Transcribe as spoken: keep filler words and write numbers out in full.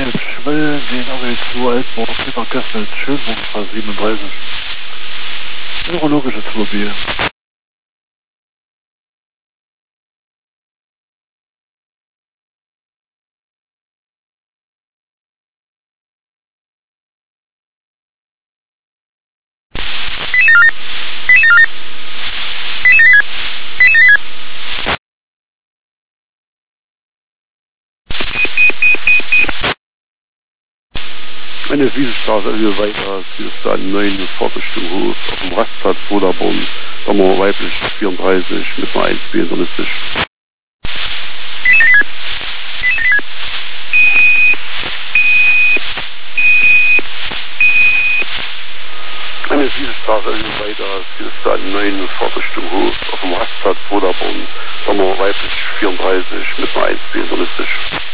Philipp Schwell, den A W zwei Altburg, Peter Kessel, Schönwunder siebenunddreißig. Neurologisches Mobil. Eine Wiesenstraße, also weiter, hier ist da ein neuen Fahrtrichtung auf dem Rastplatz Voderborn, Sommer weiblich vierunddreißig mit einer eins vierunddreißig. Eine Wiesenstraße, also weiter, hier ist da ein neuen Fahrtrichtung auf dem Rastplatz Voderborn, Sommer weiblich vierunddreißig mit einer eins vierunddreißig.